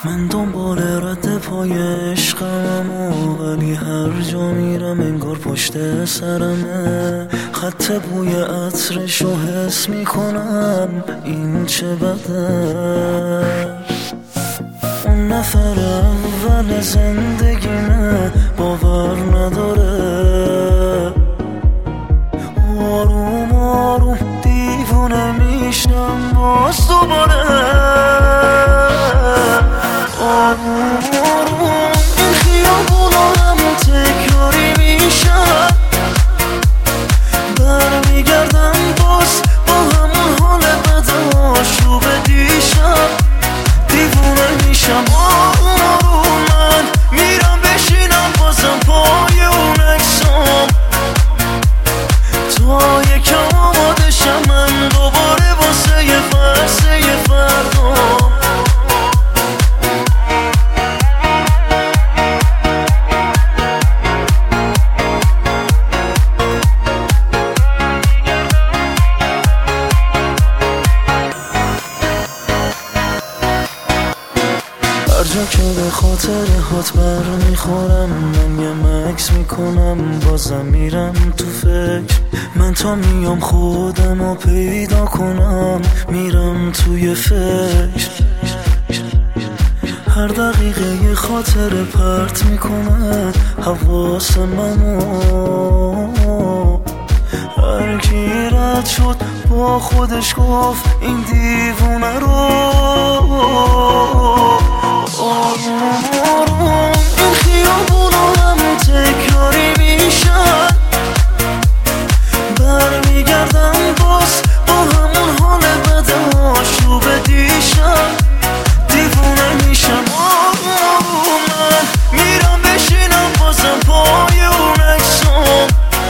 من دنبال رد پای عشقم ولی هر جا میرم انگار پشت سرمه. خط بوی عطرشو حس میکنم، این چه بده. اون نفر اول زندگیمه، باور نداره. آروم آروم دیوونه میشم باز دوباره. آروم آروم این خیابونا همون تکراری میشن، برمیگردم باز با همون حال بد آشوب دیشب. دیوونه میشم آروم آروم، من میرم بشینم بازم پای اون عکسام تا یکم آماده شم من دوباره واسه یه فردام. هر جا که به خاطر هات بر میخورم، من یه مکس میکنم بازم میرم تو فکر. من تا میام خودم رو پیدا کنم، میرم توی فکر. هر دقیقه یه خاطر پرت میکنه حواس منو. هر کی رد شد با خودش گفت این دیوونه رو. آروم آروم این خیابونا همون تکراری میشن، برمیگردم باز با همون حال بد آشوب دیشب. دیوونه میشم آروم آروم، من میرم بشینم بازم پای اون عکسام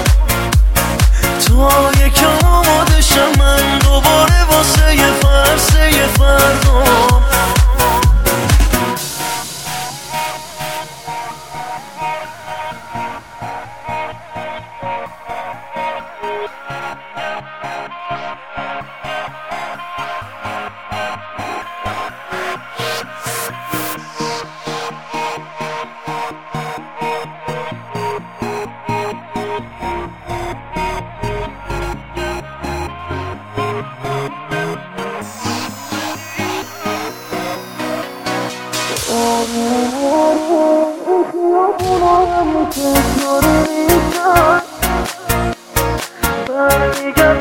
تا یکم آماده شم من دوباره واسه یه فردام. برمیگردم